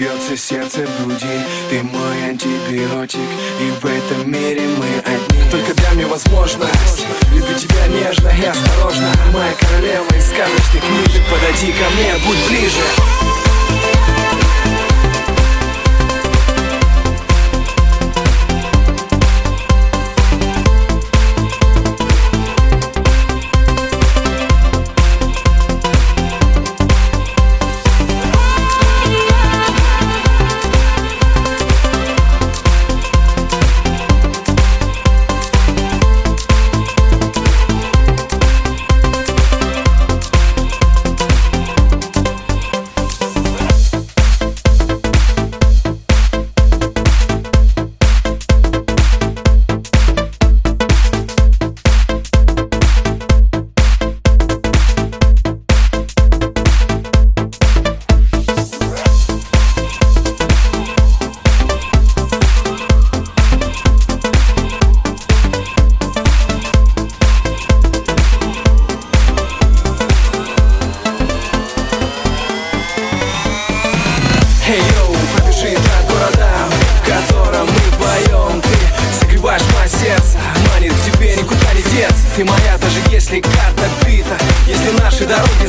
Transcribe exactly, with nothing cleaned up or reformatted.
бьется сердце в груди. Ты мой антибиотик, и в этом мире мы одни. Только дай мне возможность любить тебя нежно и осторожно. Моя королева из сказочной книги, подойди ко мне, будь ближе. Эй, йоу, пробежи по городам, в котором мы вдвоем. Ты согреваешь мое сердце, манит к тебе никуда не деться. Ты моя, даже если карта бита, если наши дороги